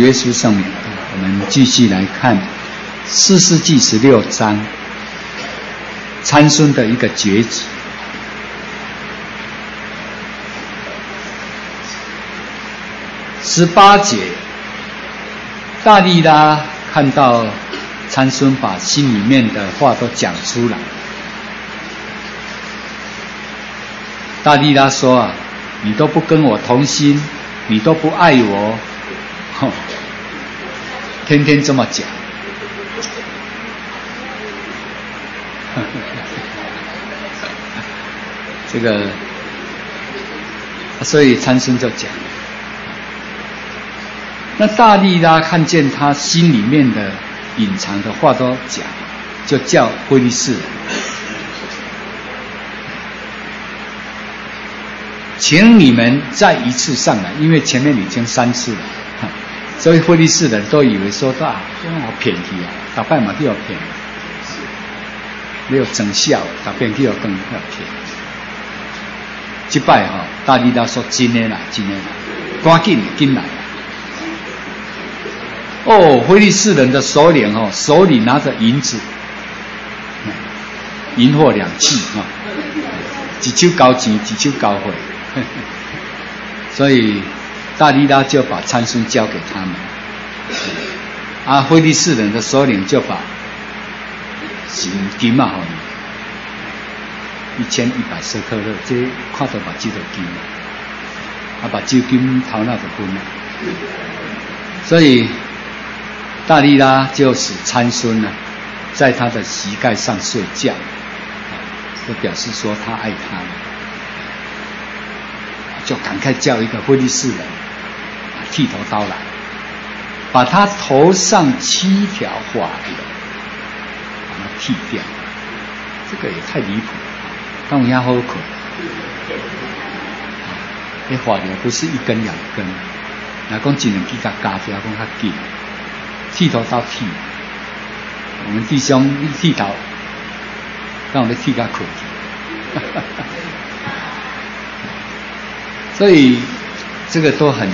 约书圣名，我们继续来看士师记16章参孙的一个崛起。18节，大利拉看到参孙把心里面的话都讲出来，大利拉说啊，你都不跟我同心，你都不爱我，天天这么讲。这个，所以参孙就讲，那大利拉看见他心里面的隐藏的话都讲，就叫非利士人，请你们再一次上来，因为前面已经3次了，所以非利士人都以为说啊，我骗去啊，大摆嘛都要骗，没有成效，大摆去要更要骗。这摆哈，大利拉说真的啦，真的啦，赶紧进来。哦，非利士人的首领哦，手里拿着银子，银货2器啊，一手交钱，一手交货，所以大利拉就把参孙交给他们，啊，非利士人的首领就把金嘛，1100舍客勒，这看到把这个金，啊，把这金头那就分了，所以大利拉就使参孙呢，在他的膝盖上睡觉，就表示说他爱他，就赶快叫一个非利士人剃头刀来，把他头上7条发绺把它剃掉，这个也太离谱了，当然也好可。那发绺不是1根2根，那讲只能去甲加掉，讲较紧。剃头刀剃，我们弟兄剃头，让我们剃个口体，所以这个都很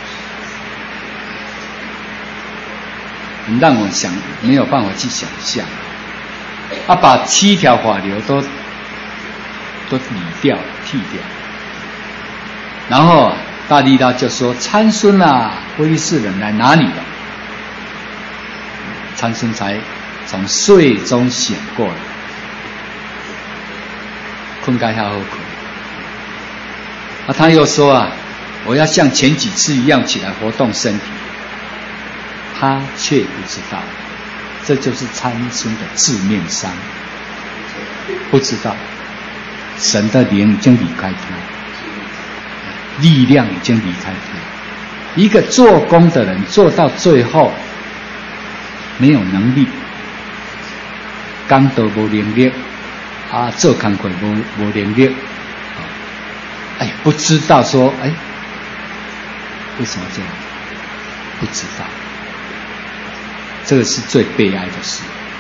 让我想没有办法去想象，把7条发绺都理掉剃掉，然后大利拉就说：“参孙啊，非利士人来拿你了。”参孙才从睡中醒过来，困该好好困。他又说啊，我要像前几次一样起来活动身体。他却不知道，这就是参孙的致命伤。不知道，神的灵已经离开他，力量已经离开他。一个做工的人做到最后，没有能力，工都无能力，做工课无能力，不知道说，为什么这样？不知道，这个是最悲哀的事。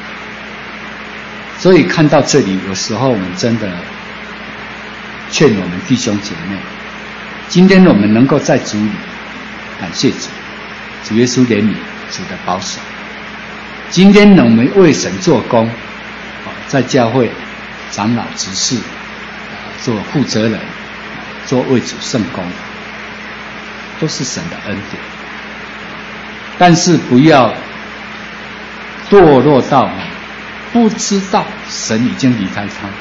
所以看到这里，有时候我们真的劝我们弟兄姐妹，今天我们能够在主里，感谢主，主耶稣怜悯，主的保守。今天我们为神做工，在教会长老执事做负责人，做为主圣工，都是神的恩典。但是不要堕落到不知道神已经离开他，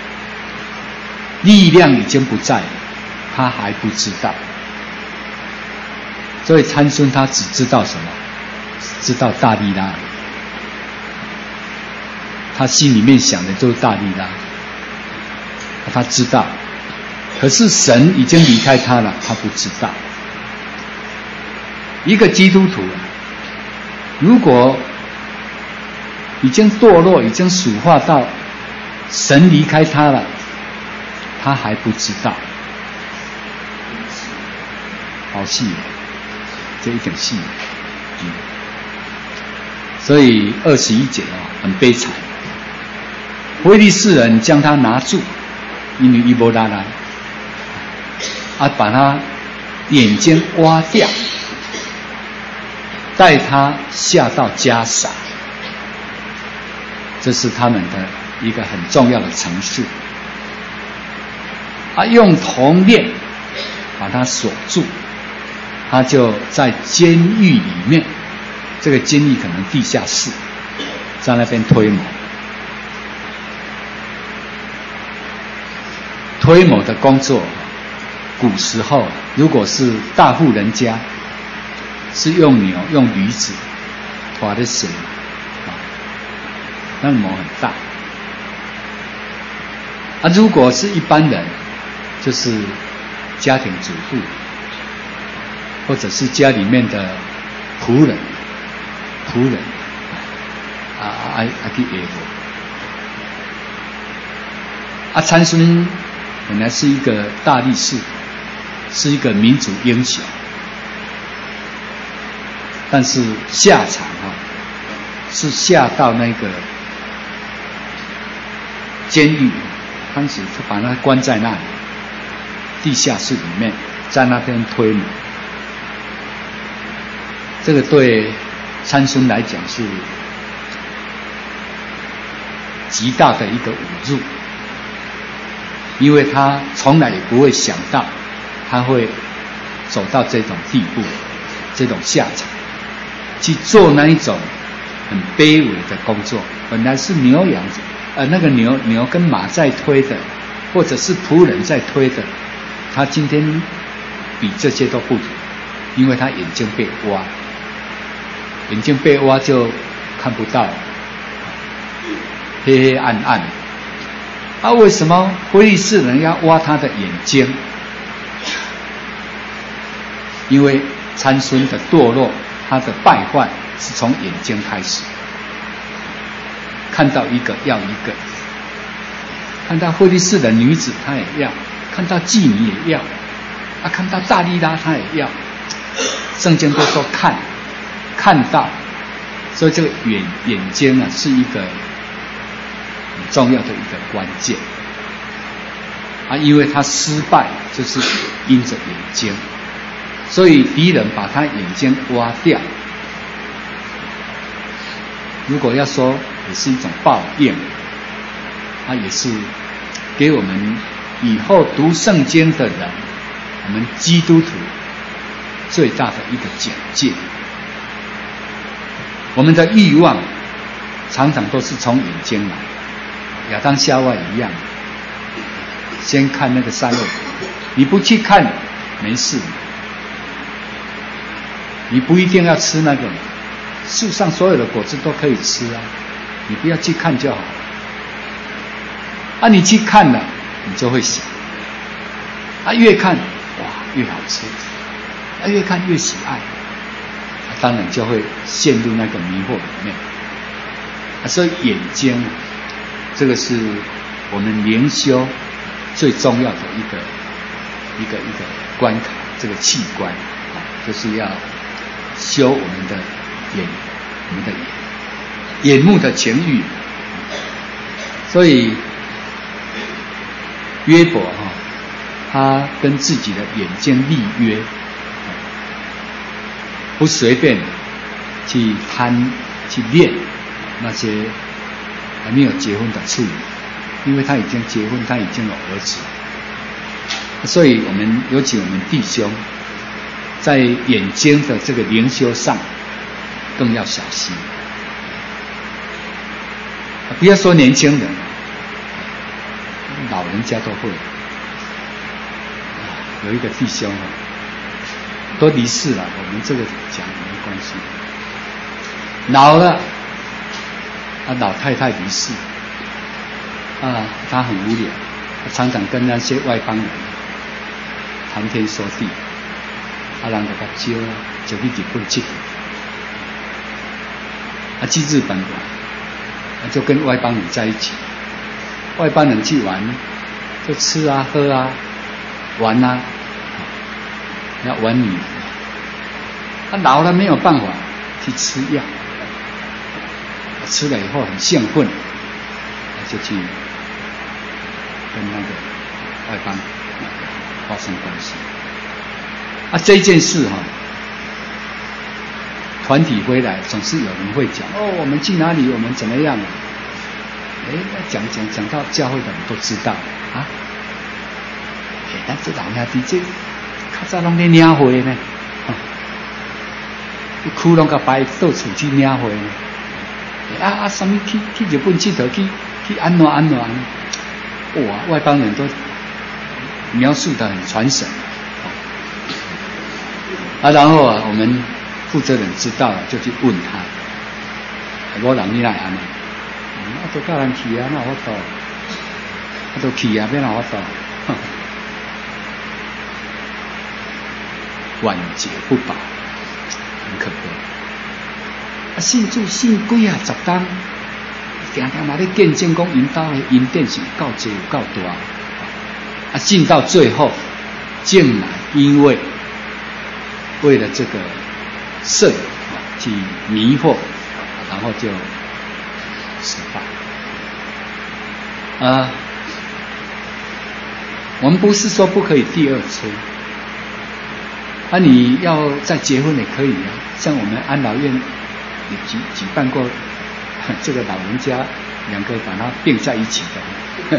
力量已经不在了，他还不知道。所以参孙他只知道什么？知道大利拉。他心里面想的就是大利拉，他知道，可是神已经离开他了，他不知道。一个基督徒，如果已经堕落，已经属化到神离开他了，他还不知道，好细，这一点细，所以21节很悲惨。非利士人将他拿住，因为伊无力来，把他眼睛挖掉， 带他下到迦萨，这是他们的一个很重要的程序。用铜链把他锁住，他就在监狱里面，这个监狱可能地下室，在那边推磨。推磨的工作，古时候如果是大户人家，是用牛用驴子拖的绳，那磨很大。如果是一般人，就是家庭主妇，或者是家里面的仆人去下磨。参孙本来是一个大力士，是一个民族英雄，但是下场是下到那个监狱，当时就把他关在那里地下室里面，在那边推磨。这个对参孙来讲是极大的一个侮辱，因为他从来也不会想到他会走到这种地步，这种下场，去做那一种很卑微的工作。本来是牛羊那个牛跟马在推的，或者是仆人在推的，他今天比这些都不如，因为他眼睛被挖，眼睛被挖就看不到，黑黑暗暗。为什么非利士人要挖他的眼睛？因为参孙的堕落，他的败坏是从眼睛开始，看到一个要一个，看到非利士的女子他也要，看到妓女也要，看到大利拉他也要。圣经都说看到，所以这个眼睛是一个很重要的一个关键因为他失败就是因着眼睛，所以敌人把他眼睛挖掉。如果要说也是一种报应，也是给我们以后读圣经的人，我们基督徒最大的一个警戒。我们的欲望常常都是从眼睛来，亚当夏娃一样，先看那个善恶果，你不去看没事，你不一定要吃那个，树上所有的果子都可以吃你不要去看就好你去看了，你就会想越看哇越好吃，越看越喜爱，当然就会陷入那个迷惑里面所以眼睛这个是我们灵修最重要的一个关卡，这个器官就是要修我们的眼目的情欲。所以约伯他跟自己的眼睛立约，不随便去恋那些还没有结婚的处女，因为他已经结婚，他已经有儿子，所以尤其我们弟兄在眼睛的这个灵修上更要小心。不要说年轻人，老人家都会。有一个弟兄都离世了，我们这个讲没关系。老了老太太离世他很无聊，他常常跟那些外邦人谈天说地，人就他招就去日本去，去日本玩，就跟外邦人在一起，外邦人去玩就吃喝玩要玩女人，老了没有办法去吃药，吃了以后很兴奋，就去跟那个外邦发生关系这件事团体回来，总是有人会讲哦，我们去哪里，我们怎么样啊？讲到教会的人都知道啊。咱这老兄弟这较早拢咧领会呢，区拢甲摆到处去领会呢。什么去日本佚佗去安怎？哇，外邦人都描述得很传神。然后我们负责人知道了，就去问他，我让你来安呢？都叫人去啊，那我到，都去啊，要哪我到？晚节不保，很可悲。信主信几啊10天，常常嘛咧见证讲因兜的因典是有够多有够大。信到最后，竟然因为了这个色去迷惑，然后就失败。我们不是说不可以第二春。你要再结婚也可以啊，像我们安老院也举办过这个老人家2个把它并在一起的，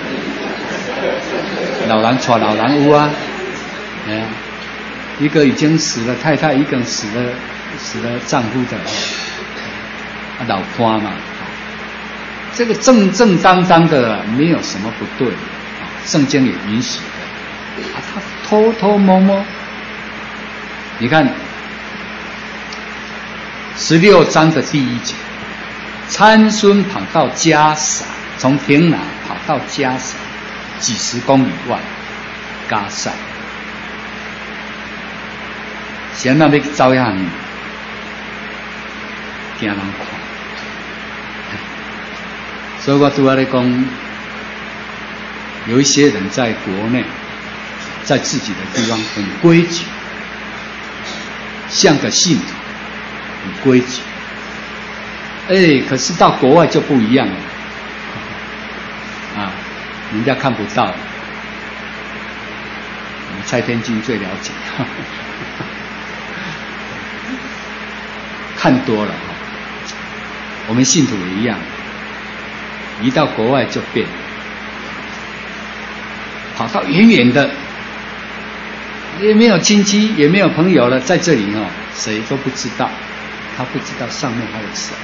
老人娶老人有啊，一个已经死了太太，一个死了丈夫的，老婆嘛，这个正正当当的，没有什么不对，圣经也允许的，他偷偷摸摸。你看16章的第1节，参孙跑到迦撒，从亭拿跑到迦撒，几十公里外，迦塞。现在要走遐远，惊人看。所以我拄仔咧讲，有一些人在国内，在自己的地方很规矩。像个信徒，很规矩，可是到国外就不一样了，人家看不到，我们蔡天君最了解，看多了，我们信徒也一样，一到国外就变，跑到远远的。也没有亲戚，也没有朋友了，在这里谁都不知道，他不知道上面还有谁。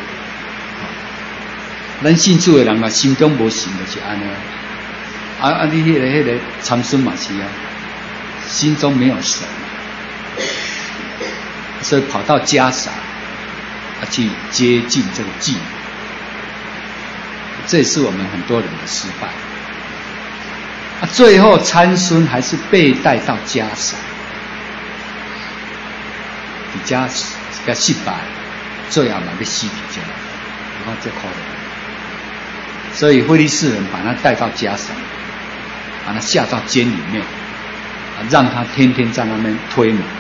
咱信主的人嘛，心中无神就是安尼。你迄个参孙嘛是啊，心中没有神，所以跑到迦撒，去接近这个妓女，这也是我们很多人的失败。最后参孙还是被带到迦撒，迦撒失败，最后嘛要死伫这，你看这可怜。所以非利士人把他带到迦撒，把他下到监里面，让他天天在那边推磨，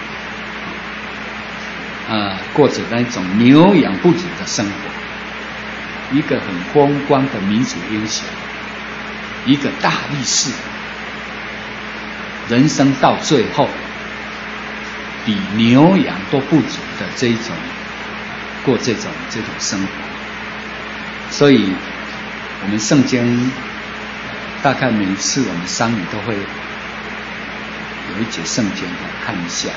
过着那种牛羊不如的生活，一个很风光的民族英雄。一个大力士，人生到最后比牛羊都不如的这一种过这种生活，所以我们圣经大概每一次我们丧礼都会有一节圣经看一下，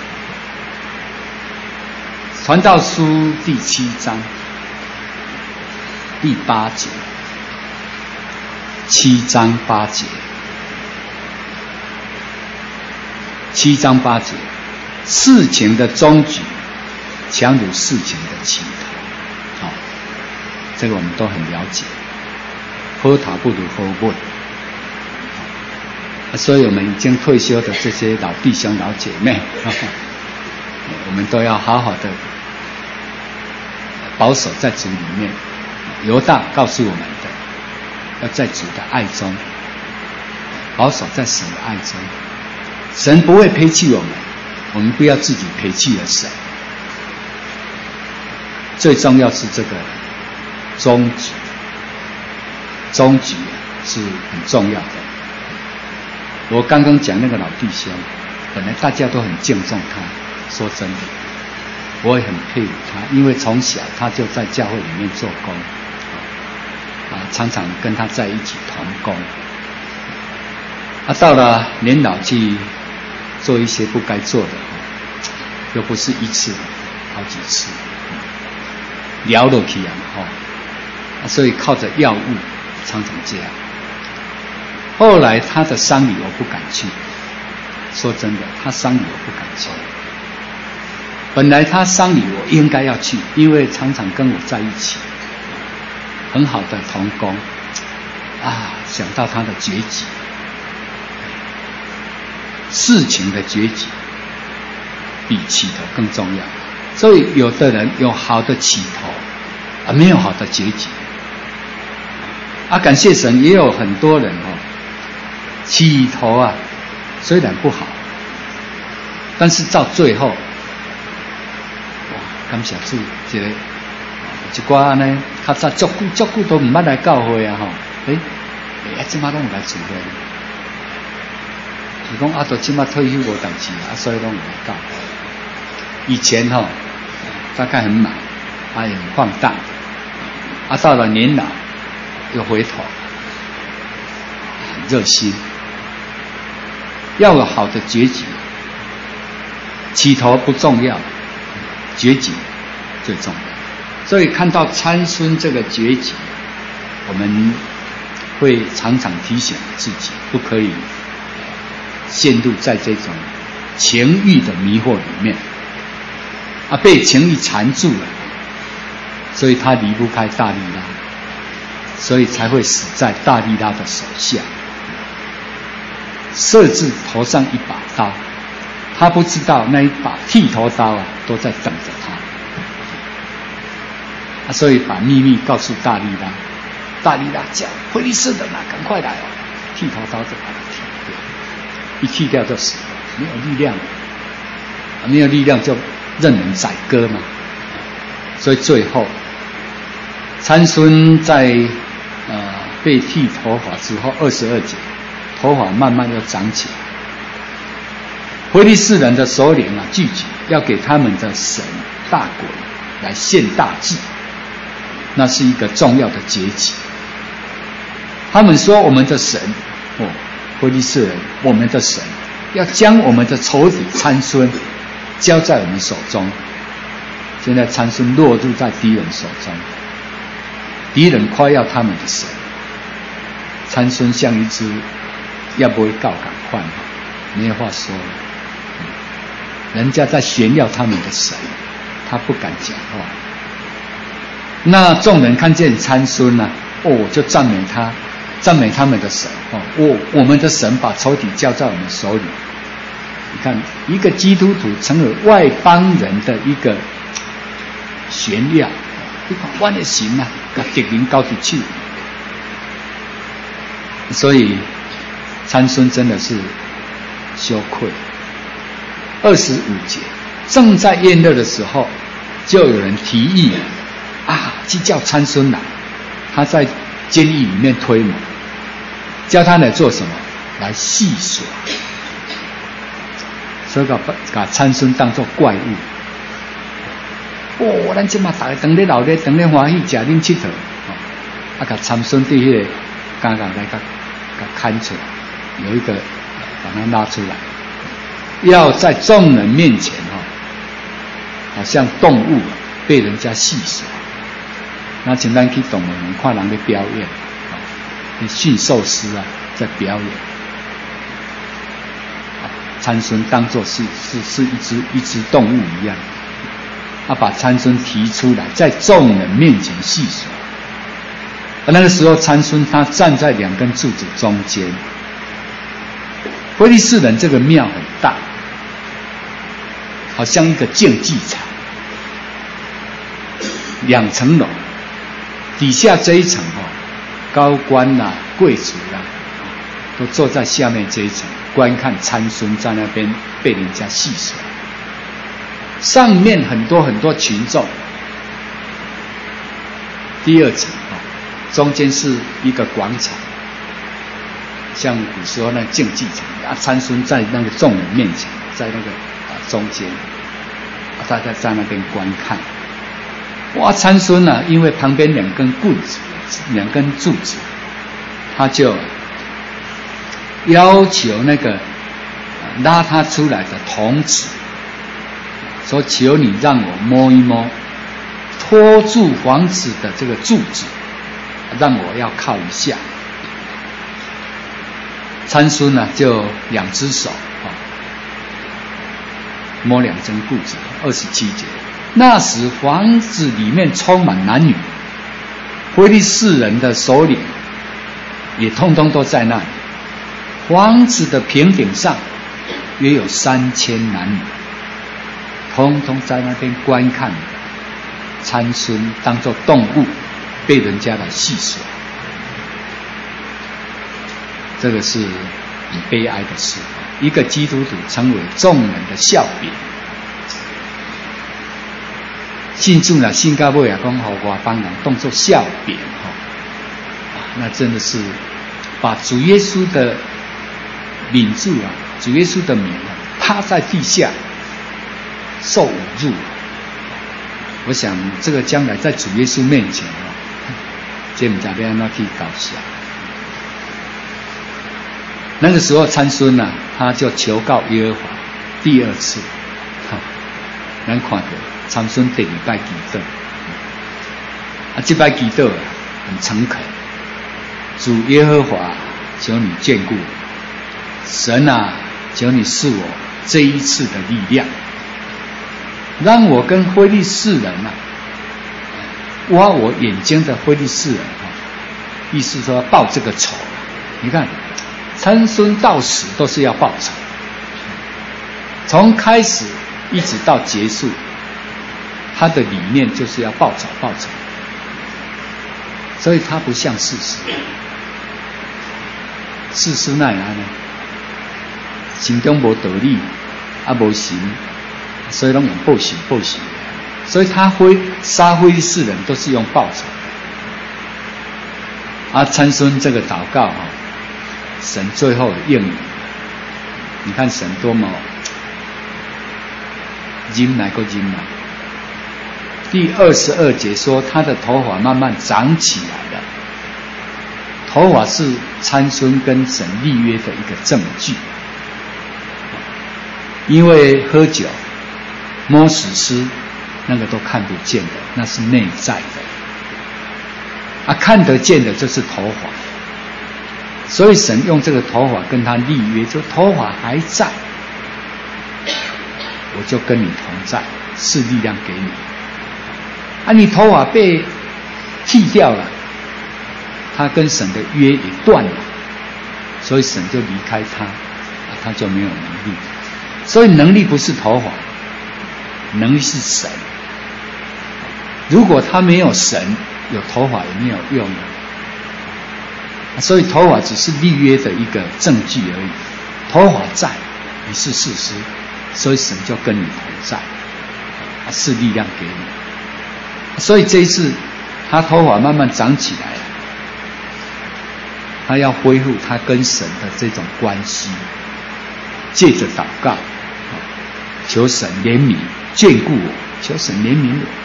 传道书第7章第8节。7章8节，7章8节，事情的终局强如事情的起头。这个我们都很了解，好头不如好尾。所以我们已经退休的这些老弟兄老姐妹，我们都要好好的保守在主里面。犹大告诉我们的，要在主的爱中保守在神的爱中，神不会撇弃我们，我们不要自己撇弃了神。最重要是这个终局，终局是很重要的。我刚刚讲那个老弟兄，本来大家都很敬重他，说真的， 我也很佩服他，因为从小他就在教会里面做工，常常跟他在一起同工。到了年老去做一些不该做的，又不是一次，好几次，聊落去所以靠着药物常常这样。后来他的丧礼我不敢去，说真的，他丧礼我不敢去。本来他丧礼我应该要去，因为常常跟我在一起，很好的同工想到他的结局，事情的结局比起头更重要。所以有的人有好的起头没有好的结局感谢神，也有很多人起头虽然不好，但是到最后感谢主，一寡呢，较早足久都唔捌来教会即马拢有来聚会，是讲都即马退休无代志所以拢有来教会。以前大概很忙，也很放荡，到了年老又回头，很热心。要有好的结局，起头不重要，结局最重要。所以看到参孙这个结局，我们会常常提醒自己，不可以陷入在这种情欲的迷惑里面被情欲缠住了，所以他离不开大利拉，所以才会死在大利拉的手下，设置头上一把刀，他不知道那一把剃头刀都在等着他所以把秘密告诉大利拉，大利拉叫非利士人赶快来剃头刀就把它剃掉，一剃掉就死了，没有力量没有力量就任人宰割嘛。所以最后参孙在被剃头发之后22节，头发慢慢又长起来。非利士人的首领聚集，要给他们的神大鬼来献大祭，那是一个重要的节期。他们说我们的神非利士人，我们的神要将我们的仇敌参孙交在我们手中。现在参孙落入在敌人手中，敌人夸耀他们的神，参孙像一只要不会告赶快，没有话说了。人家在炫耀他们的神，他不敢讲话。那众人看见参孙就赞美他，赞美他们的神我们的神把仇敌交在我们手里。你看，一个基督徒成为外邦人的一个炫耀，你看我的神把敌人交出去。所以参孙真的是羞愧。25节，正在宴乐的时候，就有人提议去叫参孙来，他在监狱里面推磨，叫他来做什么？来戏耍。所以把参孙当作怪物。咱这嘛大家当咧闹咧，当咧欢喜，吃啉佚佗，把参孙对迄个刚刚来给看出来，有一个把他拉出来，要在众人面前好像动物被人家戏耍。那请咱去动物园看人的表演，驯兽师在表演。参孙当作是一只动物一样，把参孙提出来，在众人面前戏耍。那个时候参孙他站在2根柱子中间。非利士人这个庙很大，好像一个竞技场，2层楼，底下这一层高官贵族都坐在下面这一层，观看参孙在那边被人家戏耍。上面很多群众。第2层中间是一个广场，像古时候那竞技场参孙在那个众人面前，在那个中间大家在那边观看。哇，参孙呢，因为旁边两根柱子，他就要求那个拉他出来的童子说：“求你让我摸一摸，拖住房子的这个柱子，让我要靠一下。”参孙呢，就两只手摸两根柱子。27节，那时房子里面充满男女，非利士人的首领也通通都在那里。房子的平顶上约有3000男女，通通在那边观看参孙当作动物被人家来戏耍。这个是很悲哀的事，一个基督徒成为众人的笑柄。信主了，信到尾也讲好外邦人当作笑柄那真的是把主耶稣的名字主耶稣的名趴在地下受侮辱。我想这个将来在主耶稣面前这不知道要怎么去搞笑。那个时候参孙他就求告耶和华第2次咱看到参孙第2摆祈祷这摆祈祷很诚恳，主耶和华，求你眷顾我，神求你赐我这一次的力量，让我跟非利士人挖我眼睛的非利士人意思说报这个仇。你看参孙到死都是要报仇，从开始一直到结束，他的理念就是要报仇。所以他不像士师那样呢，心中无道理无神，所以拢用报仇。所以他杀非利士人都是用报仇。参孙这个祷告神最后应允。你看神多么忍耐。第22节说他的头发慢慢长起来了。头发是参孙跟神立约的一个证据。因为喝酒摸死尸那个都看不见的，那是内在的。看得见的就是头发。所以神用这个头发跟他立约，就头发还在，我就跟你同在，是力量给你。你头发被剃掉了，他跟神的约也断了，所以神就离开他，他就没有能力。所以能力不是头发，能力是神。如果他没有神，有头发也没有用的。所以头发只是立约的一个证据而已。头发在，你是士师，所以神就跟你同在，是力量给你。所以这一次他头发慢慢长起来了，他要恢复他跟神的这种关系，借着祷告求神怜悯眷顾我，求神怜悯我。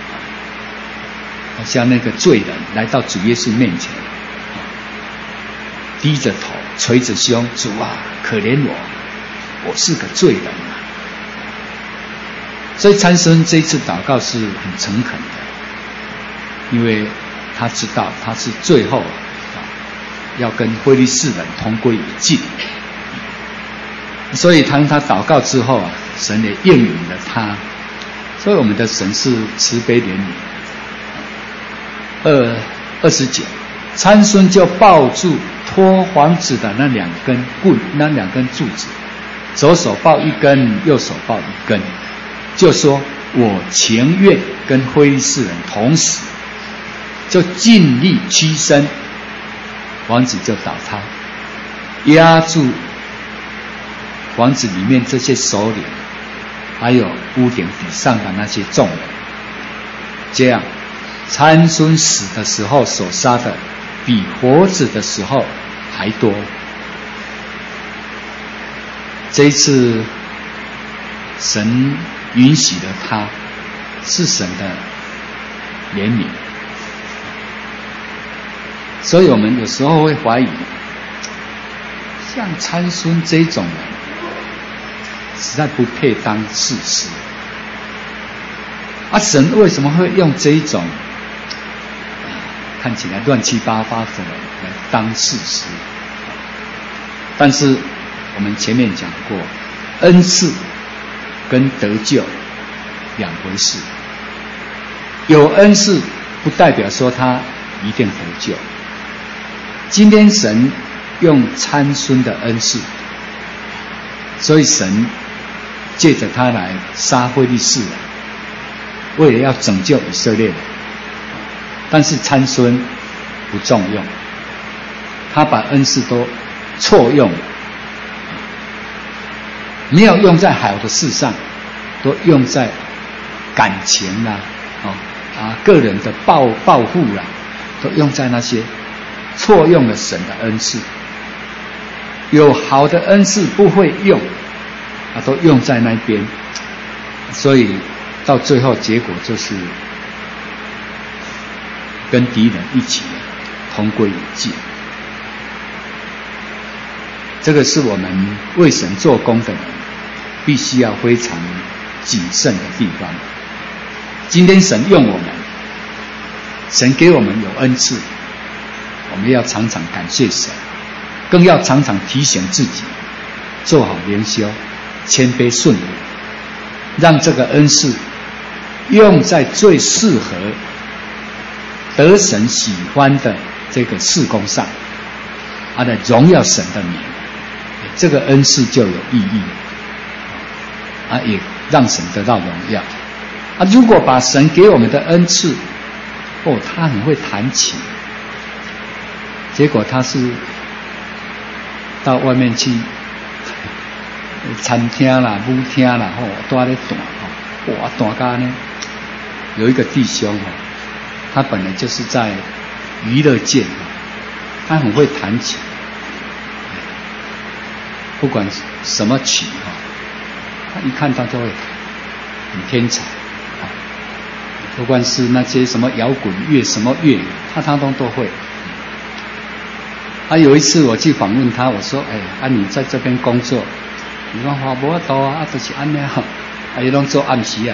好像那个罪人来到主耶稣面前，低着头垂着胸，主可怜我，我是个罪人所以参孙这一次祷告是很诚恳的，因为他知道他是最后要跟非利士人同归于尽。所以当他祷告之后神也应允了他。所以我们的神是慈悲怜悯。29，参孙就抱住拖房子的那两根柱子，左手抱一根，右手抱一根，就说我情愿跟非利士人同死，就尽力屈身，房子就倒塌，压住房子里面这些首领，还有屋顶底上的那些众人。这样参孙死的时候所杀的比活着的时候还多。这一次神允许了他，是神的怜悯。所以我们有时候会怀疑，像参孙这种人，实在不配当士师。啊，神为什么会用这一种看起来乱七八糟的人来当士师？但是我们前面讲过，恩赐跟得救两回事。有恩赐不代表说他一定得救。今天神用参孙的恩赐，所以神借着他来杀非利士人，为了要拯救以色列人。但是参孙不重用，他把恩赐都错用了，没有用在好的事上，都用在感情啦、个人的抱负啦，都用在那些，错用了神的恩赐。有好的恩赐不会用，都用在那边，所以到最后结果就是跟敌人一起同归于尽。这个是我们为神做工的人必须要非常谨慎的地方。今天神用我们，神给我们有恩赐，我们要常常感谢神，更要常常提醒自己做好灵修，谦卑顺服，让这个恩赐用在最适合得神喜欢的这个事工上，来荣耀神的名，这个恩赐就有意义，也让神得到荣耀。如果把神给我们的恩赐，他很会弹琴，结果他是到外面去餐厅啦、舞厅啦，都在那弹，弹到呢，有一个弟兄他本来就是在娱乐界，他很会弹琴，不管什么曲他一看他就会弹，很天才。不管是那些什么摇滚乐、什么乐，他通通都会。有一次我去访问他，我说：“你在这边工作？”你讲话无法度就是安尼哈，伊拢做暗时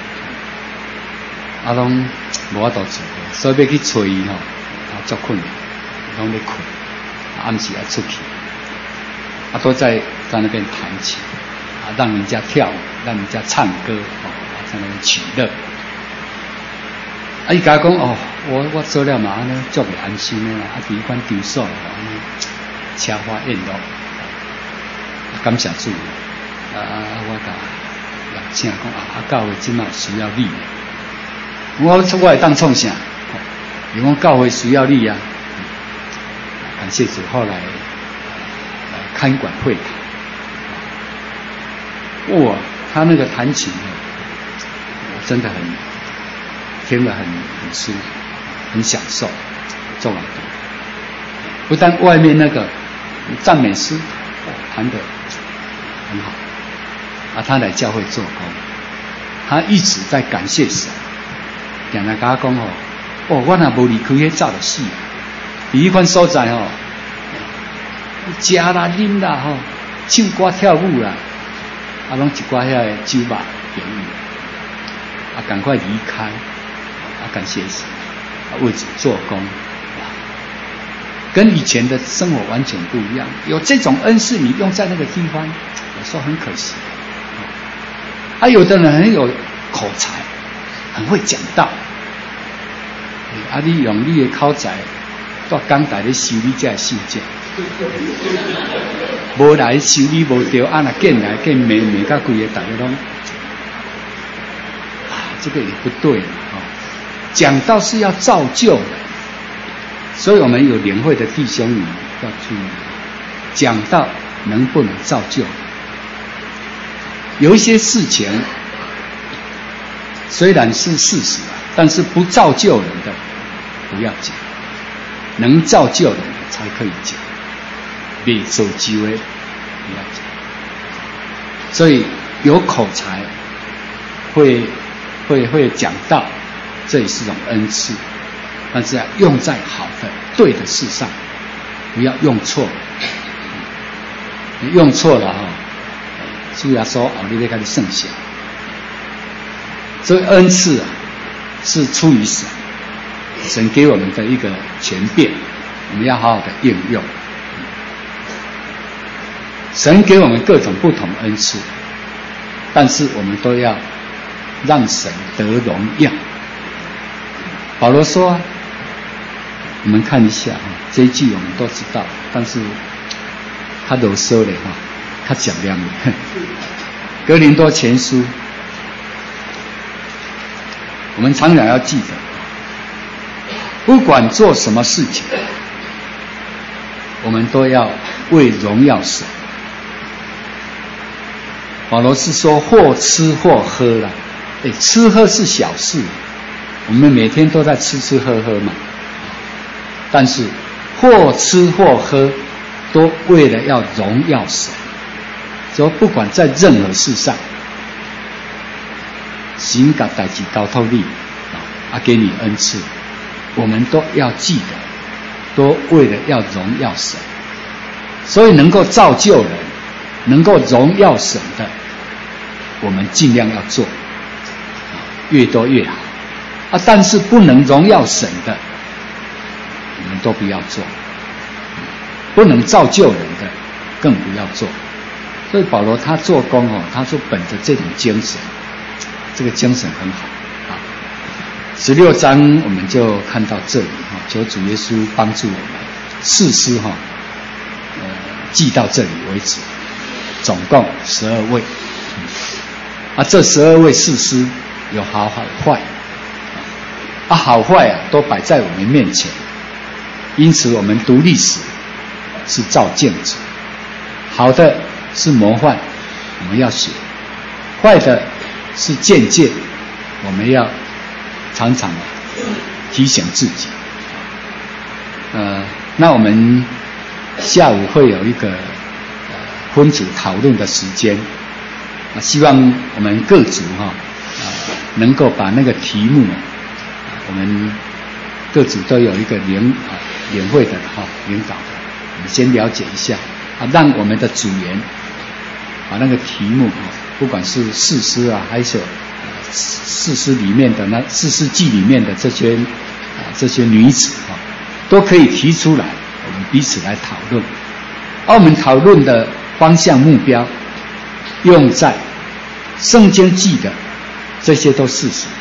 拢无法度做，所以要去找伊他足困难，拢咧困，暗时出去，都在那边弹琴，让人家跳舞，让人家唱歌，在那边取乐。伊甲我讲我做了嘛，安尼足袂安心的啦，伫迄款场所，车花宴乐，感谢主。我甲也请讲教会即马需要你，我会当创啥？因为教会需要你啊。感谢主，后来看管会堂，他那个弹琴，真的听了很舒服，很享受，做了不但外面那个赞美诗弹得很好，他来教会做工，他一直在感谢神，常常跟他讲我若无离开迄早就死了。伫迄款所在食啦、啉啦、唱歌跳舞啦，拢一寡遐个酒吧朋友，赶快离开。感谢神，为主做工，跟以前的生活完全不一样。有这种恩赐，你用在那个地方，有时候很可惜。有的人很有口才，很会讲道。你用你的口才，到港台咧修理这信件，无来修理无对，那见来见美到规个大家拢，这个也不对。讲道是要造就的，所以我们有联会的弟兄们要注意，讲道能不能造就？有一些事情虽然是事实，但是不造就人的不要讲，能造就人的才可以讲，未造就的不要讲。所以有口才会讲到，这也是种恩赐，但是要用在好的对的事上，不要用错。用错了主要说你要开始剩下。所以恩赐是出于神，神给我们的一个权柄，我们要好好的应用。神给我们各种不同恩赐，但是我们都要让神得荣耀。保罗说，我们看一下这一句我们都知道，但是他啰嗦的他讲亮的。哥林多前书，我们常常要记得，不管做什么事情，我们都要为荣耀神。保罗是说或吃或喝了，吃喝是小事，我们每天都在吃吃喝喝嘛，但是或吃或喝都为了要荣耀神。所以不管在任何事上，神把代志交托你给你恩赐，我们都要记得，都为了要荣耀神。所以能够造就人，能够荣耀神的，我们尽量要做，越多越好但是不能荣耀神的，我们都不要做。不能造就人的，更不要做。所以保罗他做工他说本着这种精神，这个精神很好16章我们就看到这里求主耶稣帮助我们。士师记到这里为止，总共12位这12位士师有好好坏好坏都摆在我们面前，因此我们读历史是照镜子，好的是模范，我们要学；坏的是见解，我们要常常提醒自己。那我们下午会有一个分组讨论的时间，希望我们各组能够把那个题目我们各组都有一个领会的领导的，我们先了解一下让我们的组员把那个题目不管是士师还是士师里面的那士师记里面的这些女子都可以提出来，我们彼此来讨论。我们讨论的方向目标用在圣经记的这些都事实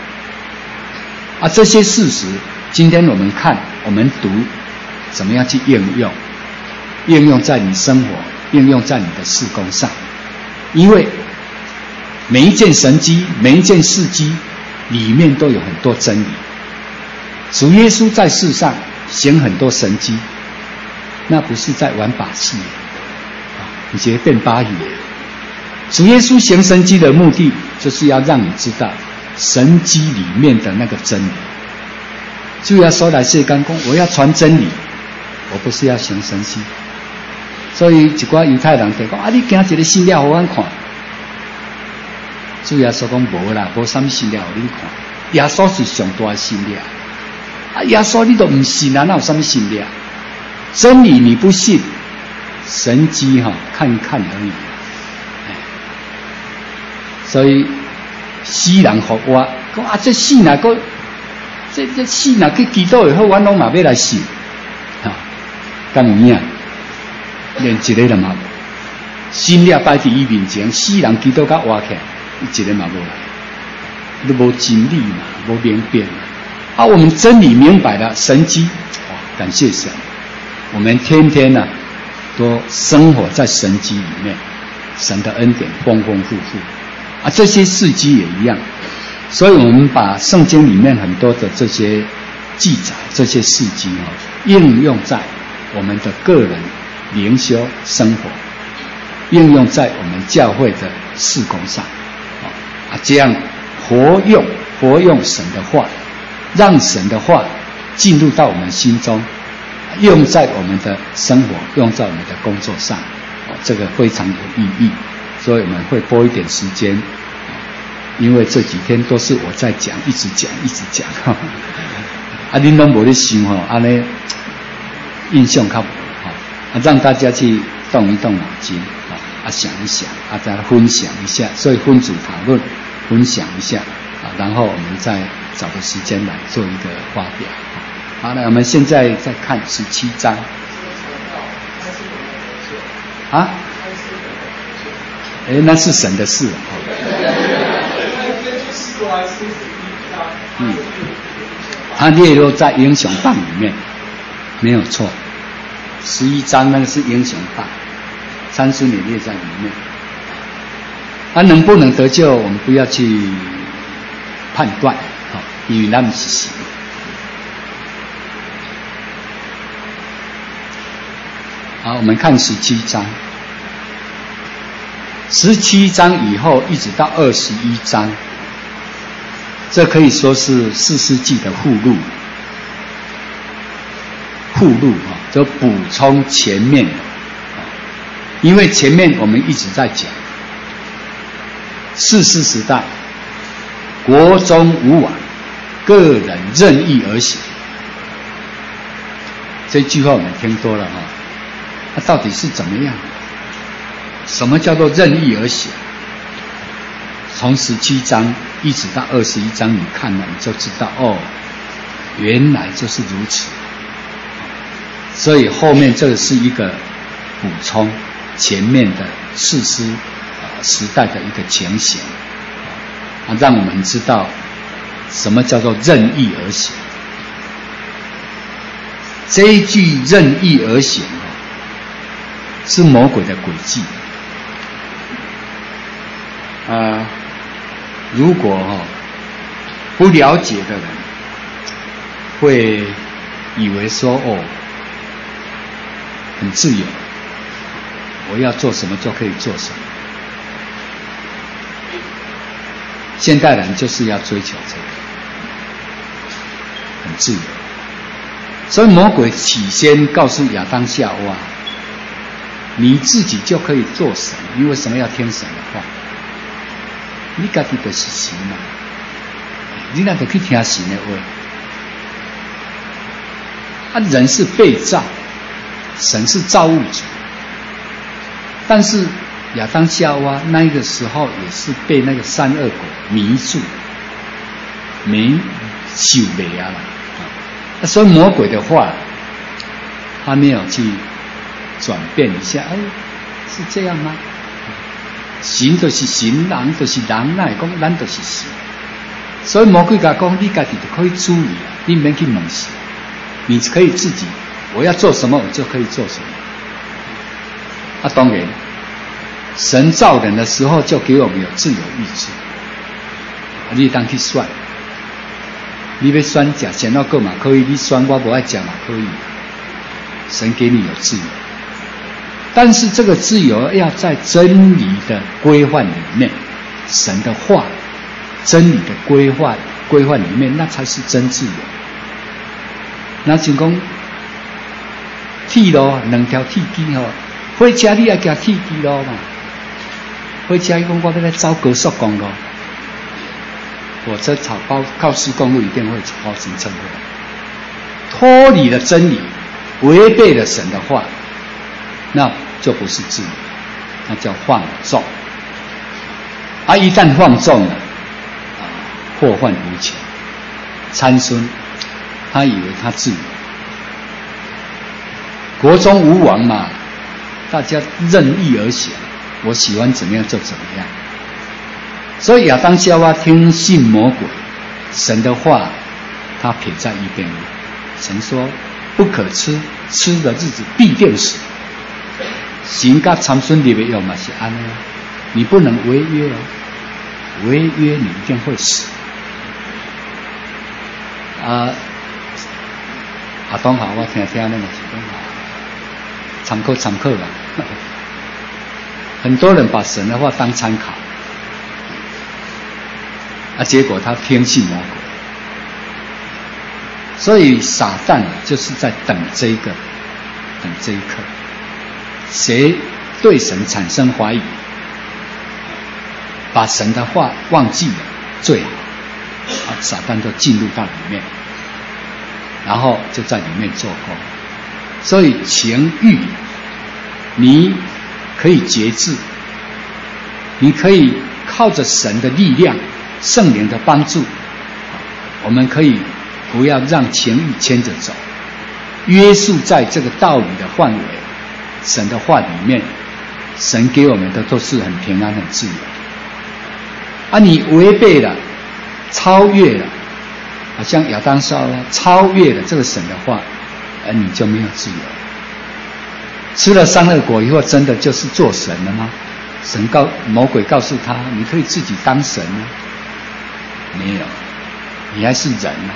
这些事实今天我们看我们读怎么样去应用在你生活，应用在你的事工上。因为每一件神迹，每一件事迹里面都有很多真理。主耶稣在世上行很多神迹，那不是在玩把戏你觉得变巴语主耶稣行神迹的目的就是要让你知道神迹里面的那个真理。主要说来世间说我要传真理，我不是要行神迹。所以一寡犹太人就讲你行一个新料给我看，主要说讲无啦，无什么新料给你看，耶稣是上大的新料耶稣你都不信哪有什么新料？真理你不信，神迹看一看而已所以死人服我讲这死哪个这死哪去祈祷以后，我拢嘛要来信敢有影？连一个都嘛无，新料摆在伊面前，死人祈祷甲活起来，一个嘛无来，你无真理嘛，无明辨我们真理明白了，神迹感谢神，我们天天都生活在神迹里面，神的恩典丰丰富富这些事迹也一样。所以我们把圣经里面很多的这些记载，这些事迹应用在我们的个人灵修生活，应用在我们教会的事工上这样活用神的话，让神的话进入到我们心中，用在我们的生活，用在我们的工作上这个非常有意义。所以我们会拨一点时间因为这几天都是我在讲，一直讲，啊，恁拢无咧想吼，安尼印象较无啊，让大家去动一动脑筋啊，想一想啊，再分享一下，所以分组讨论，分享一下啊，然后我们再找个时间来做一个发表。好，那我们现在再看17章啊，那是神的事。它列落在英雄榜里面，没有错。11章那个是英雄榜，参孙也列在里面。他能不能得救，我们不要去判断，因为那不是神。好，我们看17章。17章以后一直到21章，这可以说是士师记的附录就补充前面的，因为前面我们一直在讲士师时代，国中无王，个人任意而行，这句话我们听多了那到底是怎么样？什么叫做任意而行？从17章一直到21章，你看了你就知道原来就是如此。所以后面这个是一个补充前面的士师时代的一个情形让我们知道什么叫做任意而行。这一句任意而行是魔鬼的诡计如果不了解的人会以为说很自由，我要做什么就可以做什么。现代人就是要追求这个很自由，所以魔鬼起先告诉亚当夏娃，你自己就可以做神，你为什么要听神的话？你自己就是神嘛，你那就去听神的话。人是被造，神是造物主，但是亚当夏娃那个时候也是被那个善恶果迷住，没受了啦。所以魔鬼的话，他没有去转变一下，是这样吗？神就是神，人就是人，那会讲咱就是神。所以魔鬼甲讲，你自己就可以注意你免去问神，你可以自己，我要做什么我就可以做什么。当然，神造人的时候就给我们有自由意志，你当去选，你要选吃咸肉粿嘛可以，你选我不爱吃嘛可以，神给你有自由。但是这个自由要在真理的规范里面，神的话，真理的规范里面，那才是真自由。那像讲铁路两条铁机火车你要行铁机路嘛，火车讲我要来走高速公路，火车草包高速公路一定会发生车祸，脱离了真理，违背了神的话，那就不是自由，那叫放纵。一旦放纵了，祸患无穷。参孙他以为他自由，国中无王嘛，大家任意而行，我喜欢怎么样就怎么样。所以亚当夏娃听信魔鬼，神的话他撇在一边了。神说不可吃，吃的日子必定死。神跟参孙立的约嘛是安尼，你不能违约违约你一定会死。当好我听那个是讲好，参考吧。很多人把神的话当参考，结果他听信魔鬼。所以撒旦就是在等这一刻，谁对神产生怀疑，把神的话忘记了， 最好，撒旦就进入到里面，然后就在里面做工。所以情欲，你可以节制，你可以靠着神的力量、圣灵的帮助，我们可以不要让情欲牵着走，约束在这个道理的范围，神的话里面，神给我们的都是很平安、很自由。你违背了，超越了，好像亚当说了，超越了这个神的话，你就没有自由。吃了善恶果以后，真的就是做神了吗？魔鬼告诉他，你可以自己当神啊，没有，你还是人啊。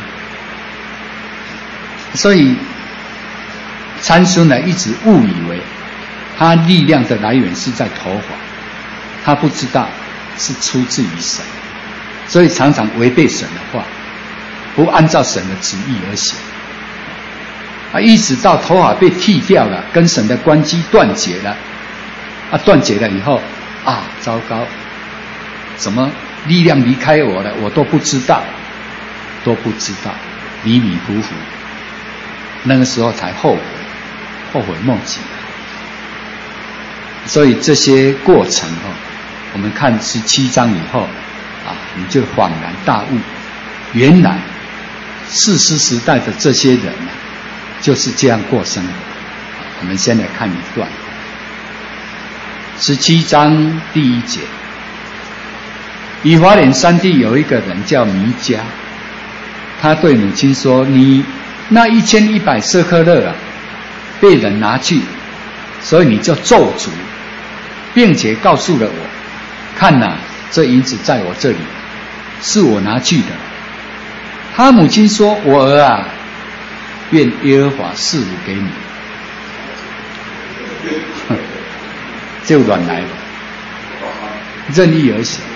所以参孙呢，一直误以为他力量的来源是在头发，他不知道是出自于神，所以常常违背神的话，不按照神的旨意而行。一直到头发被剃掉了，跟神的关系断绝了，断绝了以后，糟糕，怎么力量离开我了？我都不知道，迷迷糊糊，那个时候才后悔莫及。所以这些过程我们看17章以后你就恍然大悟，原来士师时代的这些人就是这样过生活。我们先来看一段17章第1节，以法莲山地有一个人叫弥迦，他对母亲说，你那1100舍客勒被人拿去，所以你就咒诅，并且告诉了我，看这银子在我这里，是我拿去的。他母亲说，我儿愿耶和华赐福给你。就乱来了，任意而行。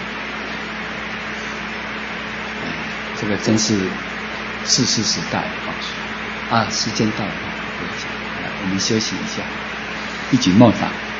这个真是士师时代时间到了，我们休息一下，一起默祷。